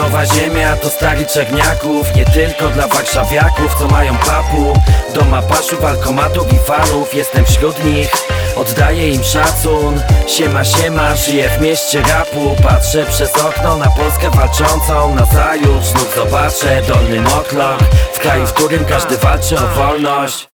Nowa ziemia to stary Czerniaków, nie tylko dla warszawiaków, co mają papu do mapaszów, alkomatów i fanów. Jestem wśród nich, oddaję im szacun. Siema, siema, żyję w mieście rapu. Patrzę przez okno na Polskę walczącą. Nazajutrz znów zobaczę dolny moklok, w kraju, w którym każdy walczy o wolność.